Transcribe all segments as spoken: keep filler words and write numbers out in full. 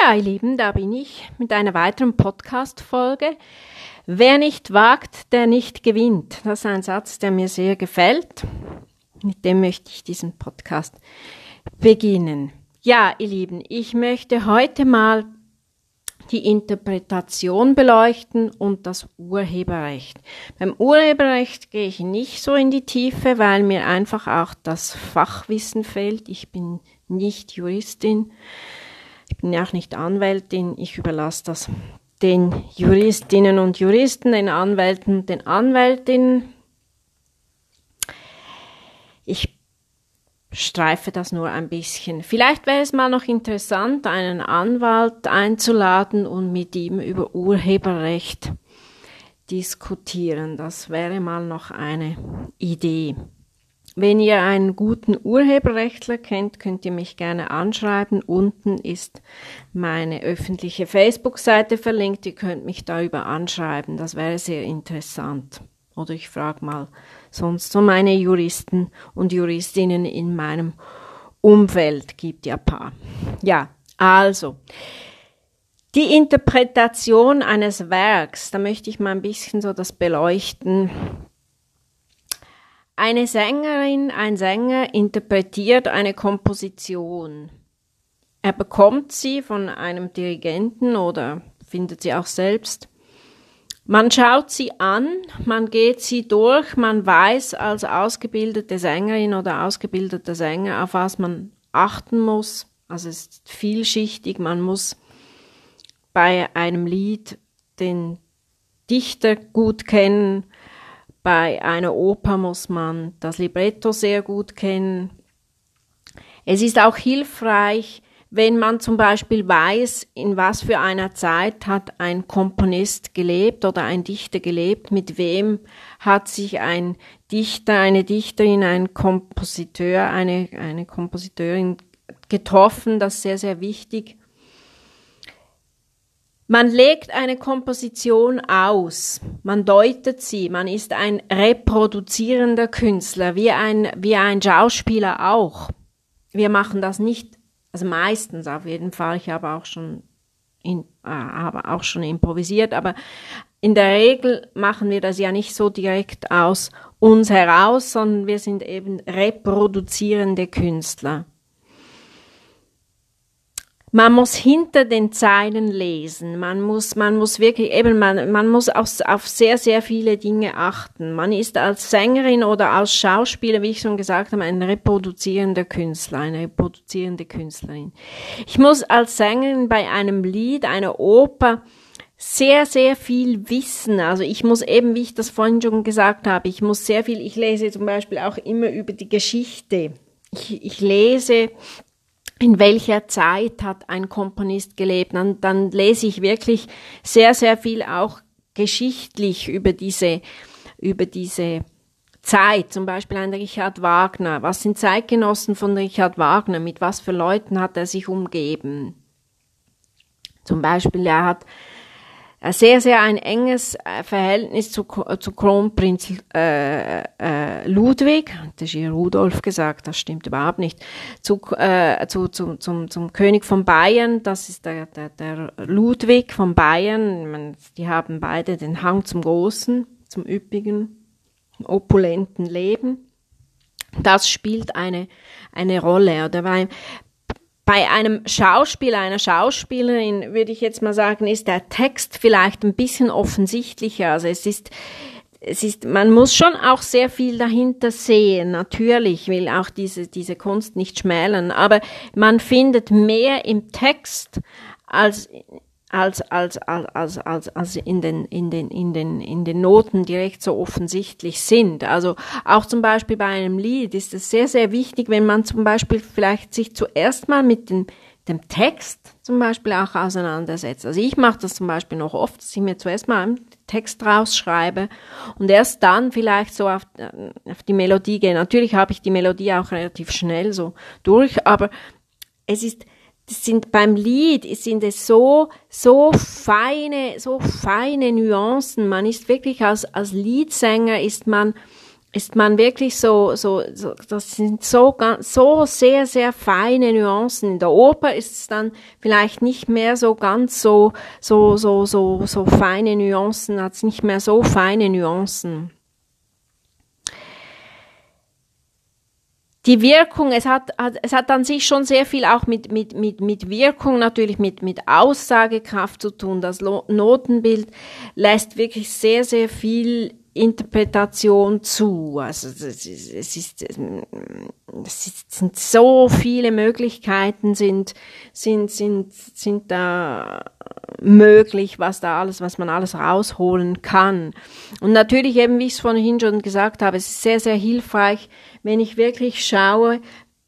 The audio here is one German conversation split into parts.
Ja, ihr Lieben, da bin ich mit einer weiteren Podcast-Folge. Wer nicht wagt, der nicht gewinnt. Das ist ein Satz, der mir sehr gefällt. Mit dem möchte ich diesen Podcast beginnen. Ja, ihr Lieben, ich möchte heute mal die Interpretation beleuchten und das Urheberrecht. Beim Urheberrecht gehe ich nicht so in die Tiefe, weil mir einfach auch das Fachwissen fehlt. Ich bin nicht Juristin. Ich bin ja auch nicht Anwältin, ich überlasse das den Juristinnen und Juristen, den Anwälten, den Anwältinnen. Ich streife das nur ein bisschen. Vielleicht wäre es mal noch interessant, einen Anwalt einzuladen und mit ihm über Urheberrecht diskutieren. Das wäre mal noch eine Idee. Wenn ihr einen guten Urheberrechtler kennt, könnt ihr mich gerne anschreiben. Unten ist meine öffentliche Facebook-Seite verlinkt. Ihr könnt mich darüber anschreiben. Das wäre sehr interessant. Oder ich frage mal sonst so meine Juristen und Juristinnen in meinem Umfeld. Gibt ja ein paar. Ja, also die Interpretation eines Werks, da möchte ich mal ein bisschen so das beleuchten. Eine Sängerin, ein Sänger interpretiert eine Komposition. Er bekommt sie von einem Dirigenten oder findet sie auch selbst. Man schaut sie an, man geht sie durch, man weiß als ausgebildete Sängerin oder ausgebildeter Sänger, auf was man achten muss. Also es ist vielschichtig, man muss bei einem Lied den Dichter gut kennen. Bei einer Oper muss man das Libretto sehr gut kennen. Es ist auch hilfreich, wenn man zum Beispiel weiß, in was für einer Zeit hat ein Komponist gelebt oder ein Dichter gelebt, mit wem hat sich ein Dichter, eine Dichterin, ein Kompositeur, eine, eine Kompositeurin getroffen. Das ist sehr, sehr wichtig. Man legt eine Komposition aus, man deutet sie, man ist ein reproduzierender Künstler, wie ein, wie ein Schauspieler auch. Wir machen das nicht, also meistens auf jeden Fall, ich habe auch schon, in, äh, habe auch schon improvisiert, aber in der Regel machen wir das ja nicht so direkt aus uns heraus, sondern wir sind eben reproduzierende Künstler. Man muss hinter den Zeilen lesen, man muss, man muss wirklich eben, man, man muss auf, auf sehr, sehr viele Dinge achten. Man ist als Sängerin oder als Schauspieler, wie ich schon gesagt habe, ein reproduzierender Künstler, eine reproduzierende Künstlerin. Ich muss als Sängerin bei einem Lied, einer Oper, sehr, sehr viel wissen. Also ich muss eben, wie ich das vorhin schon gesagt habe, ich muss sehr viel, ich lese zum Beispiel auch immer über die Geschichte. Ich, ich lese, in welcher Zeit hat ein Komponist gelebt, dann, dann lese ich wirklich sehr, sehr viel auch geschichtlich über diese, über diese Zeit, zum Beispiel ein Richard Wagner. Was sind Zeitgenossen von Richard Wagner? Mit was für Leuten hat er sich umgeben? Zum Beispiel, er hat sehr, sehr ein enges Verhältnis zu, zu Kronprinz äh, äh, Ludwig, das ist hier Rudolf gesagt, das stimmt überhaupt nicht, zu, äh, zu, zu, zum, zum König von Bayern, das ist der, der, der Ludwig von Bayern, man, die haben beide den Hang zum großen, zum üppigen, opulenten Leben. Das spielt eine, eine Rolle, oder weil bei einem Schauspieler, einer Schauspielerin, würde ich jetzt mal sagen, ist der Text vielleicht ein bisschen offensichtlicher. Also es ist, es ist, man muss schon auch sehr viel dahinter sehen. Natürlich will auch diese, diese Kunst nicht schmälern, aber man findet mehr im Text als, als, als, als, als, als in den, in den, in den, in den Noten direkt so offensichtlich sind. Also auch zum Beispiel bei einem Lied ist es sehr, sehr wichtig, wenn man zum Beispiel vielleicht sich zuerst mal mit dem, dem Text zum Beispiel auch auseinandersetzt. Also ich mache das zum Beispiel noch oft, dass ich mir zuerst mal einen Text rausschreibe und erst dann vielleicht so auf, auf die Melodie gehe. Natürlich habe ich die Melodie auch relativ schnell so durch, aber es ist Das sind beim Lied sind es so so feine so feine Nuancen. Man ist wirklich als als Liedsänger ist man ist man wirklich so, so, so, das sind so, ganz, so sehr, sehr feine Nuancen. In der Oper ist es dann vielleicht nicht mehr so ganz so, so, so, so, so feine Nuancen, hat es nicht mehr so feine Nuancen. Die Wirkung, es hat, es hat an sich schon sehr viel auch mit, mit, mit, mit Wirkung, natürlich mit, mit Aussagekraft zu tun. Das Notenbild lässt wirklich sehr, sehr viel Interpretation zu. Also, es ist, es ist, es sind so viele Möglichkeiten sind, sind, sind, sind da möglich, was da alles, was man alles rausholen kann. Und natürlich eben, wie ich es vorhin schon gesagt habe, es ist sehr, sehr hilfreich, wenn ich wirklich schaue,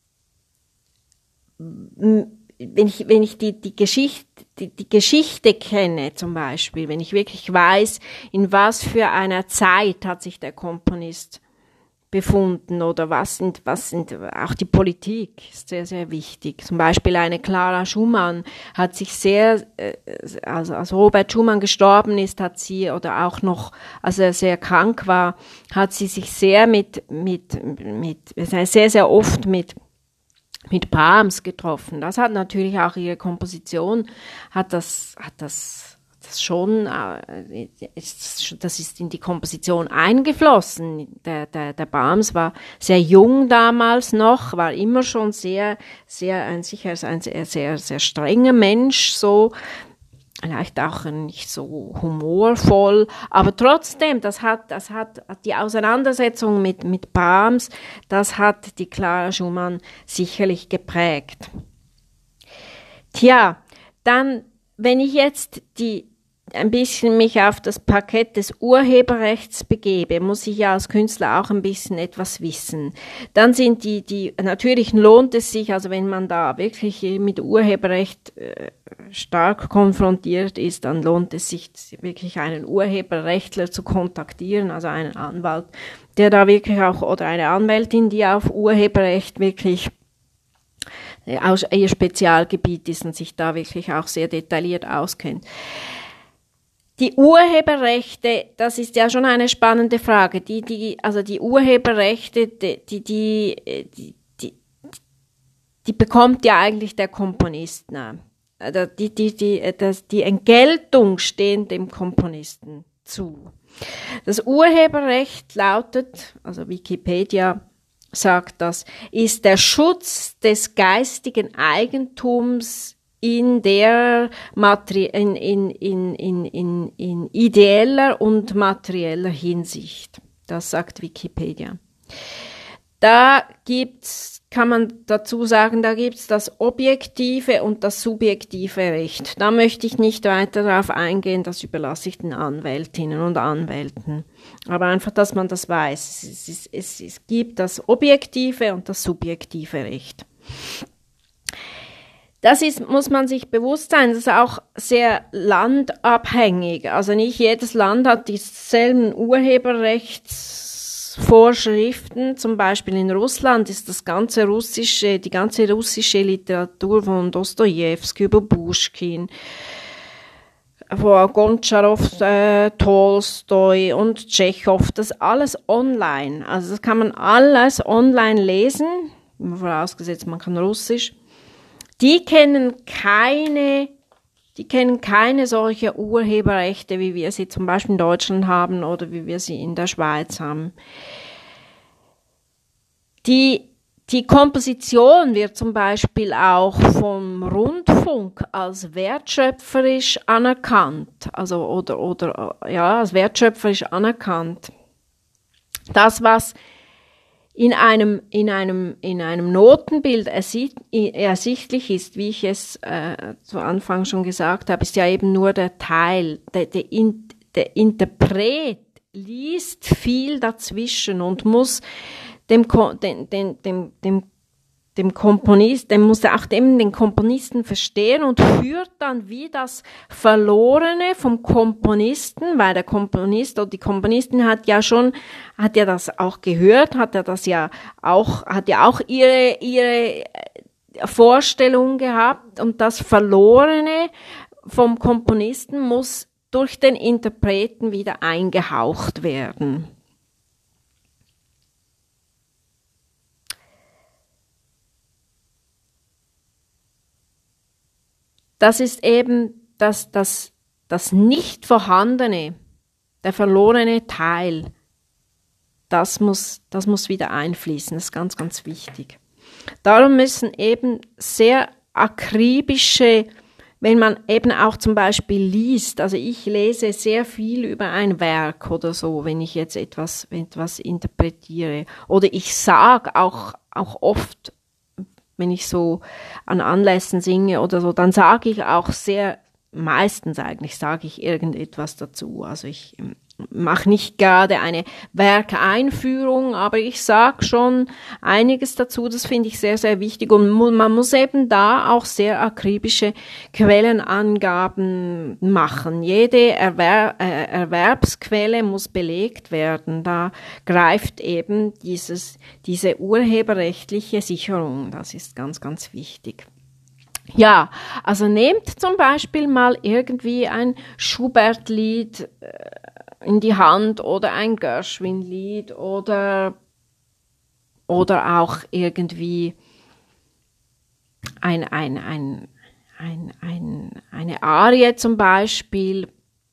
wenn ich, wenn ich die, die Geschichte, die, die Geschichte kenne, zum Beispiel, wenn ich wirklich weiß, in was für einer Zeit hat sich der Komponist befunden oder was sind, was sind, auch die Politik ist sehr, sehr wichtig. Zum Beispiel eine Clara Schumann hat sich sehr, also als Robert Schumann gestorben ist, hat sie, oder auch noch, als er sehr krank war, hat sie sich sehr mit, mit, mit, sehr, sehr oft mit, mit Brahms getroffen. Das hat natürlich auch ihre Komposition, hat das, hat das, das schon, das ist in die Komposition eingeflossen. Der, der, der Brahms war sehr jung damals noch, war immer schon sehr, sehr, ein, sicher ein sehr, sehr, sehr strenger Mensch, so, vielleicht auch nicht so humorvoll, aber trotzdem, das hat, das hat, die Auseinandersetzung mit, mit Brahms, das hat die Clara Schumann sicherlich geprägt. Tja, dann, wenn ich jetzt die, ein bisschen mich auf das Parkett des Urheberrechts begebe, muss ich ja als Künstler auch ein bisschen etwas wissen. Dann sind die, die, natürlich lohnt es sich, also wenn man da wirklich mit Urheberrecht äh, stark konfrontiert ist, dann lohnt es sich wirklich einen Urheberrechtler zu kontaktieren, also einen Anwalt, der da wirklich auch, oder eine Anwältin, die auf Urheberrecht wirklich aus ihr Spezialgebiet ist und sich da wirklich auch sehr detailliert auskennt. Die Urheberrechte, das ist ja schon eine spannende Frage. Die, die, also die Urheberrechte, die, die, die, die, die bekommt ja eigentlich der Komponist. Ne? Die, die, die, das, die Entgeltung stehen dem Komponisten zu. Das Urheberrecht lautet, also Wikipedia sagt das, ist der Schutz des geistigen Eigentums in der Materi- in, in, in, in, in, in ideeller und materieller Hinsicht. Das sagt Wikipedia. Da gibt's, kann man dazu sagen, da gibt's das objektive und das subjektive Recht. Da möchte ich nicht weiter darauf eingehen, das überlasse ich den Anwältinnen und Anwälten. Aber einfach, dass man das weiß. Es, es, es, es gibt das objektive und das subjektive Recht. Das ist, muss man sich bewusst sein, das ist auch sehr landabhängig. Also nicht jedes Land hat dieselben Urheberrechtsvorschriften. Zum Beispiel in Russland ist das ganze russische, die ganze russische Literatur von Dostojewski über Puschkin, von Gontscharow, äh, Tolstoi und Tschechow, das alles online. Also das kann man alles online lesen, vorausgesetzt man kann Russisch. Die kennen keine, die kennen keine solche Urheberrechte, wie wir sie zum Beispiel in Deutschland haben oder wie wir sie in der Schweiz haben. Die, die Komposition wird zum Beispiel auch vom Rundfunk als wertschöpferisch anerkannt, also, oder, oder, ja, als wertschöpferisch anerkannt. Das, was in einem, in einem, in einem Notenbild ersichtlich ist, wie ich es äh, zu Anfang schon gesagt habe, ist ja eben nur der Teil. Der, der, der Interpret liest viel dazwischen und muss dem, dem, dem, dem, dem dem Komponist, dem muss er auch dem, den Komponisten verstehen und führt dann wie das Verlorene vom Komponisten, weil der Komponist oder die Komponistin hat ja schon, hat ja das auch gehört, hat ja das ja auch, hat ja auch ihre, ihre Vorstellung gehabt und das Verlorene vom Komponisten muss durch den Interpreten wieder eingehaucht werden. das ist eben das, das, das nicht vorhandene, der verlorene Teil. Das muss, das muss wieder einfließen, das ist ganz, ganz wichtig. Darum müssen eben sehr akribische, wenn man eben auch zum Beispiel liest, also ich lese sehr viel über ein Werk oder so, wenn ich jetzt etwas, etwas interpretiere. Oder ich sage auch, auch oft, wenn ich so an Anlässen singe oder so, dann sage ich auch sehr, meistens eigentlich sage ich irgendetwas dazu. Also ich mache nicht gerade eine Werkeinführung, aber ich sage schon einiges dazu, das finde ich sehr, sehr wichtig. Und man muss eben da auch sehr akribische Quellenangaben machen. Jede Erwer- äh, Erwerbsquelle muss belegt werden. Da greift eben dieses, diese urheberrechtliche Sicherung. Das ist ganz, ganz wichtig. Ja, also nehmt zum Beispiel mal irgendwie ein Schubert-Lied äh, in die Hand oder ein Gershwin-Lied oder, oder auch irgendwie ein, ein, ein, ein, ein, eine Arie zum Beispiel,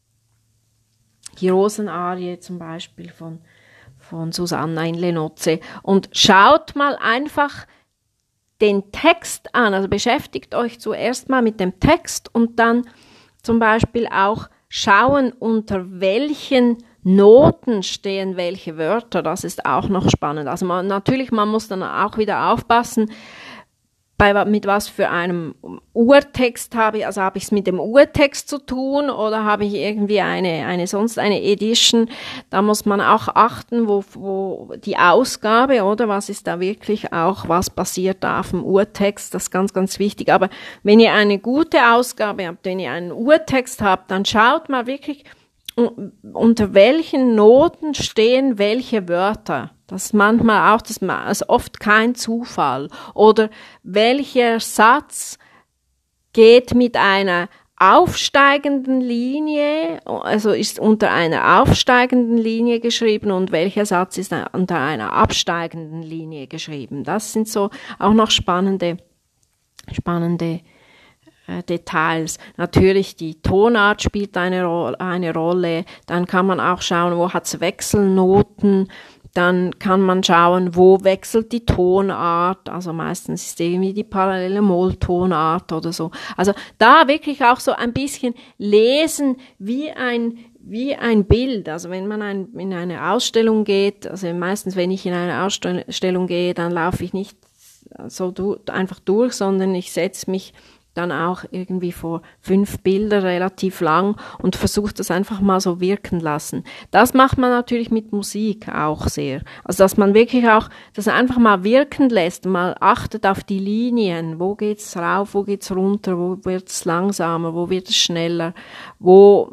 die Rosenarie zum Beispiel von, von Susanna in Lenozze, und schaut mal einfach den Text an, also beschäftigt euch zuerst mal mit dem Text und dann zum Beispiel auch schauen, unter welchen Noten stehen welche Wörter. Das ist auch noch spannend. Also man, natürlich, man muss dann auch wieder aufpassen, bei, mit was für einem Urtext habe ich, also habe ich es mit dem Urtext zu tun oder habe ich irgendwie eine, eine sonst eine Edition. Da muss man auch achten, wo, wo die Ausgabe, oder was ist da wirklich auch, was passiert da auf dem Urtext, das ist ganz, ganz wichtig. Aber wenn ihr eine gute Ausgabe habt, wenn ihr einen Urtext habt, dann schaut mal wirklich, unter welchen Noten stehen welche Wörter. Das ist manchmal auch, das ist oft kein Zufall. Oder welcher Satz geht mit einer aufsteigenden Linie, also ist unter einer aufsteigenden Linie geschrieben und welcher Satz ist unter einer absteigenden Linie geschrieben. Das sind so auch noch spannende, spannende Details. Natürlich die Tonart spielt eine, Ro- eine Rolle, dann kann man auch schauen, wo hat's Wechselnoten, dann kann man schauen, wo wechselt die Tonart, also meistens ist irgendwie die parallele Molltonart oder so. Also da wirklich auch so ein bisschen lesen wie ein wie ein Bild, also wenn man ein, in eine Ausstellung geht, also meistens wenn ich in eine Ausstellung gehe, dann laufe ich nicht so du, einfach durch, sondern ich setze mich dann auch irgendwie vor fünf Bilder relativ lang und versucht das einfach mal so wirken lassen. Das macht man natürlich mit Musik auch sehr. Also dass man wirklich auch das einfach mal wirken lässt, mal achtet auf die Linien, wo geht's rauf, wo geht's runter, wo wird's langsamer, wo wird es schneller, wo,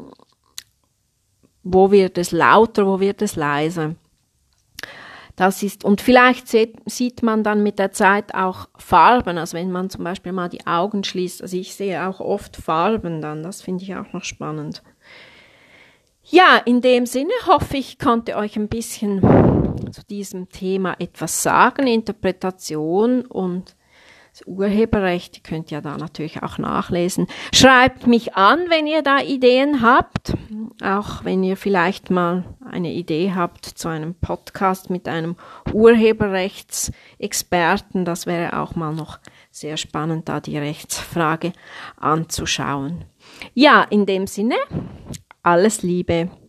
wo wird es lauter, wo wird es leiser. Das ist, und vielleicht sieht, sieht man dann mit der Zeit auch Farben, also wenn man zum Beispiel mal die Augen schließt, also ich sehe auch oft Farben dann, das finde ich auch noch spannend. Ja, in dem Sinne hoffe ich, konnte euch ein bisschen zu diesem Thema etwas sagen, Interpretation und das Urheberrecht, ihr könnt ja da natürlich auch nachlesen. Schreibt mich an, wenn ihr da Ideen habt, auch wenn ihr vielleicht mal eine Idee habt zu einem Podcast mit einem Urheberrechtsexperten. Das wäre auch mal noch sehr spannend, da die Rechtsfrage anzuschauen. Ja, in dem Sinne, alles Liebe.